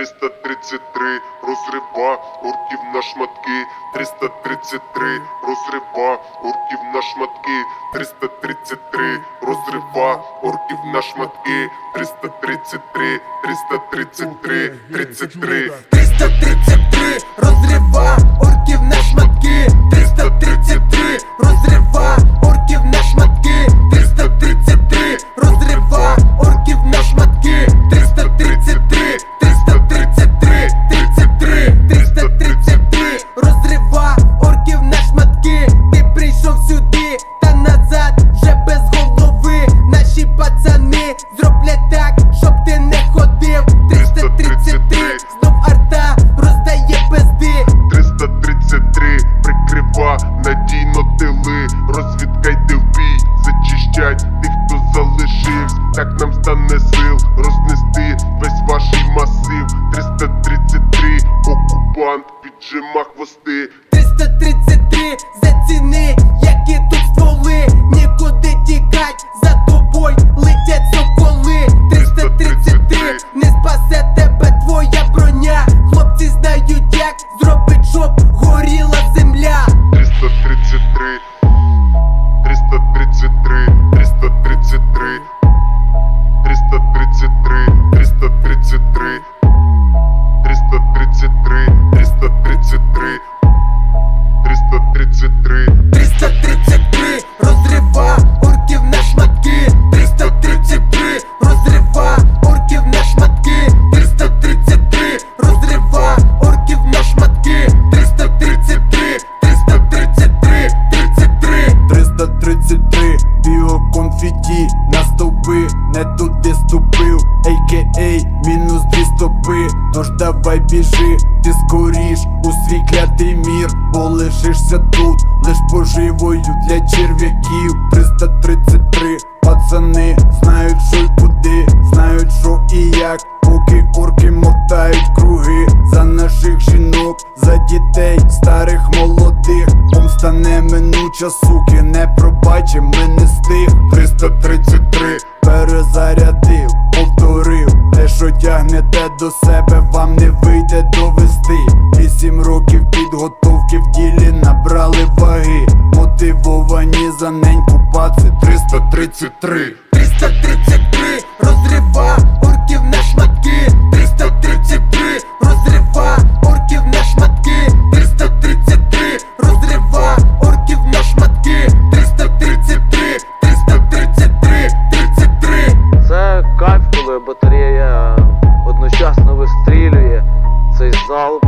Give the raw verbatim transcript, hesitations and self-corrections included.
триста тридцять три розрива орків на шматки, триста тридцять три розрива орків на шматки, триста тридцять три розрива орків на шматки, триста тридцять три, триста тридцять три, тридцять три, триста тридцять три розрива орків на шматки, триста тридцять три розрива орків на шматки, триста тридцять три розрива орків на шматки, триста тридцять три, триста тридцять три, тридцять три, триста тридцять три розрива орків на шматки. Ти прийшов сюди та назад вже без голови. Наші пацани зроблять так, щоб ти не ходив. Триста тридцять три знов арта роздає пизди. триста тридцять три прикрива надійно тили, розвідка йде в бій, зачищать тих, хто залишився. Так нам стане сил рознести весь ваший масив. Триста тридцять три окупант піджима хвости. Триста тридцять три заціни, які тут стволи. Нікуди тікать, за тобою летять соколи. Триста тридцять три не спасе тебе твоя броня. Хлопці знають, як зробить, щоб горіла земля. триста тридцять три, триста тридцять три, триста тридцять три, триста тридцять три, триста тридцять три, триста тридцять три, триста тридцять три, триста тридцять три, триста тридцять три розрива орків на шматки, триста тридцять три розрива орків на шматки, триста тридцять три розрива орків на шматки, триста тридцять три, триста тридцять три, тридцять три, триста тридцять три біоконфеті на стовпи, не туди ступив, а ка а мінус дві стопи. Тож давай біжи, ти скоріш у свій клятий мір, бо лишишся тут лиш поживою для черв'яків. Триста тридцять три пацани знають, що й куди, знають, що і як, поки орки мотають круги за наших жінок, за дітей, старих, молодих. Помста неминуча, суки, не пробачим, ми не стих. Триста тридцять три перезарядив, повторив, те, що тягнете до себе, вам не вийде довести. Вісім років підготовки в тілі набрали ваги, мотивовані за неньку паци. Триста тридцять три, триста тридцять три розрива орків на шматки, триста тридцять три розрива орків на шматки, триста тридцять три розрива орків на шматки, триста тридцять три, триста тридцять три, тридцять три. Це кайф, коли батарея одночасно вистрілює. Цей залп